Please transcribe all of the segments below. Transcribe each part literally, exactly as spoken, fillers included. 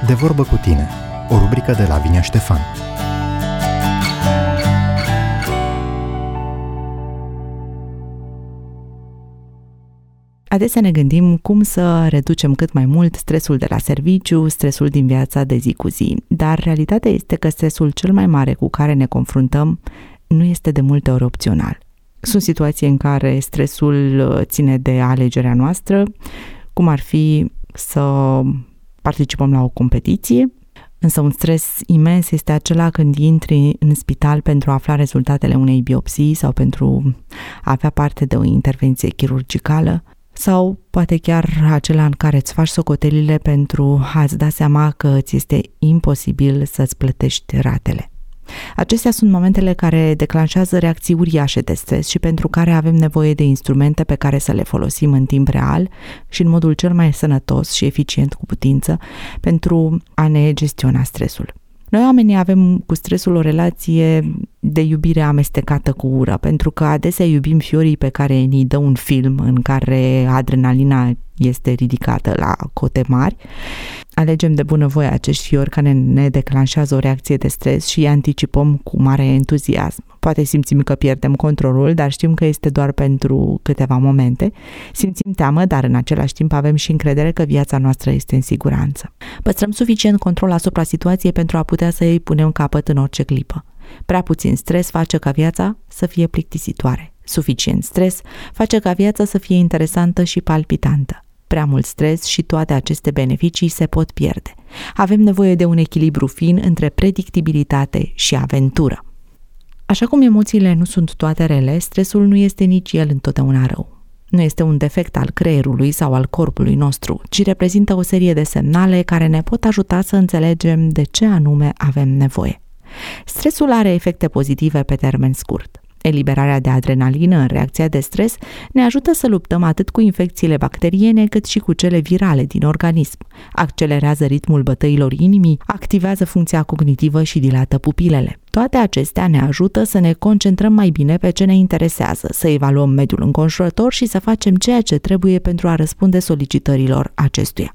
De vorbă cu tine, o rubrică de Lavinia Ștefan. Adesea ne gândim cum să reducem cât mai mult stresul de la serviciu, stresul din viața de zi cu zi, dar realitatea este că stresul cel mai mare cu care ne confruntăm nu este de multe ori opțional. Sunt situații în care stresul ține de alegerea noastră, cum ar fi să participăm la o competiție, însă un stres imens este acela când intri în spital pentru a afla rezultatele unei biopsii sau pentru a avea parte de o intervenție chirurgicală, sau poate chiar acela în care îți faci socotelile pentru a-ți da seama că îți este imposibil să-ți plătești ratele. Acestea sunt momentele care declanșează reacții uriașe de stres și pentru care avem nevoie de instrumente pe care să le folosim în timp real și în modul cel mai sănătos și eficient cu putință pentru a ne gestiona stresul. Noi oamenii avem cu stresul o relație de iubire amestecată cu ură, pentru că adesea iubim fiorii pe care ni dă un film în care adrenalina este ridicată la cote mari. Alegem de bunăvoie acești fiori care ne declanșează o reacție de stres și îi anticipăm cu mare entuziasm. Poate simțim că pierdem controlul, dar știm că este doar pentru câteva momente. Simțim teamă, dar în același timp avem și încredere că viața noastră este în siguranță. Păstrăm suficient control asupra situației pentru a putea să îi punem capăt în orice clipă. Prea puțin stres face ca viața să fie plictisitoare. Suficient stres face ca viața să fie interesantă și palpitantă. Prea mult stres și toate aceste beneficii se pot pierde. Avem nevoie de un echilibru fin între predictibilitate și aventură. Așa cum emoțiile nu sunt toate rele, stresul nu este nici el întotdeauna rău. Nu este un defect al creierului sau al corpului nostru, ci reprezintă o serie de semnale care ne pot ajuta să înțelegem de ce anume avem nevoie. Stresul are efecte pozitive pe termen scurt. Eliberarea de adrenalină în reacția de stres ne ajută să luptăm atât cu infecțiile bacteriene cât și cu cele virale din organism. Accelerează ritmul bătăilor inimii, activează funcția cognitivă și dilată pupilele. Toate acestea ne ajută să ne concentrăm mai bine pe ce ne interesează, să evaluăm mediul înconjurător și să facem ceea ce trebuie pentru a răspunde solicitărilor acestuia.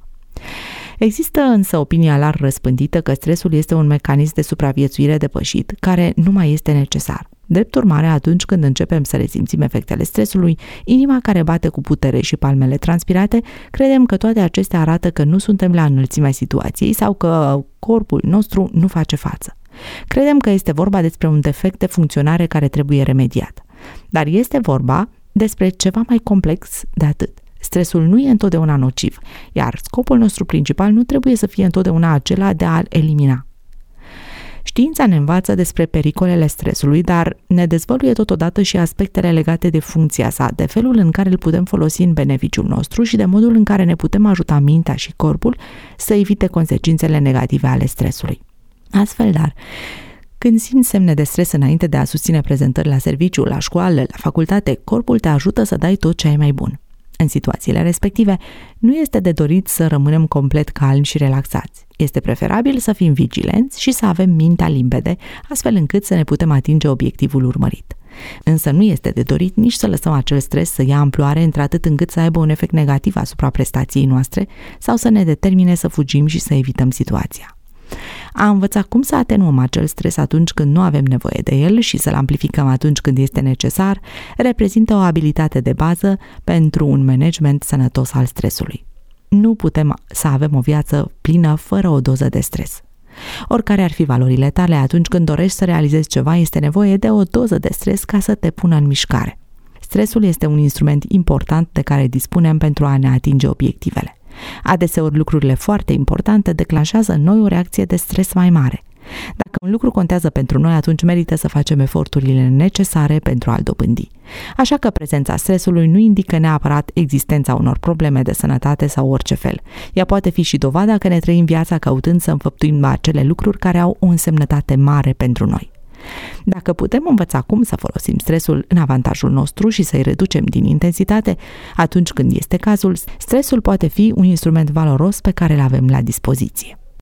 Există însă opinia larg răspândită că stresul este un mecanism de supraviețuire depășit, care nu mai este necesar. Drept urmare, atunci când începem să resimțim efectele stresului, inima care bate cu putere și palmele transpirate, credem că toate acestea arată că nu suntem la înălțimea situației sau că corpul nostru nu face față. Credem că este vorba despre un defect de funcționare care trebuie remediat. Dar este vorba despre ceva mai complex de atât. Stresul nu e întotdeauna nociv, iar scopul nostru principal nu trebuie să fie întotdeauna acela de a-l elimina. Știința ne învață despre pericolele stresului, dar ne dezvăluie totodată și aspectele legate de funcția sa, de felul în care îl putem folosi în beneficiul nostru și de modul în care ne putem ajuta mintea și corpul să evite consecințele negative ale stresului. Astfel, dar, când simți semne de stres înainte de a susține prezentări la serviciu, la școală, la facultate, corpul te ajută să dai tot ce ai mai bun. În situațiile respective, nu este de dorit să rămânem complet calmi și relaxați. Este preferabil să fim vigilenți și să avem mintea limpede, astfel încât să ne putem atinge obiectivul urmărit. Însă nu este de dorit nici să lăsăm acel stres să ia amploare într-atât încât să aibă un efect negativ asupra prestației noastre sau să ne determine să fugim și să evităm situația. A învăța cum să atenuăm acel stres atunci când nu avem nevoie de el și să-l amplificăm atunci când este necesar, reprezintă o abilitate de bază pentru un management sănătos al stresului. Nu putem să avem o viață plină fără o doză de stres. Oricare ar fi valorile tale, atunci când dorești să realizezi ceva, este nevoie de o doză de stres ca să te pună în mișcare. Stresul este un instrument important de care dispunem pentru a ne atinge obiectivele. Adeseori lucrurile foarte importante declanșează în noi o reacție de stres mai mare. Dacă un lucru contează pentru noi, atunci merită să facem eforturile necesare pentru a-l dobândi. Așa că prezența stresului nu indică neapărat existența unor probleme de sănătate sau orice fel. Ea poate fi și dovada că ne trăim viața căutând să înfăptuim acele lucruri care au o însemnătate mare pentru noi. Dacă putem învăța cum să folosim stresul în avantajul nostru și să-i reducem din intensitate, atunci când este cazul, stresul poate fi un instrument valoros pe care îl avem la dispoziție.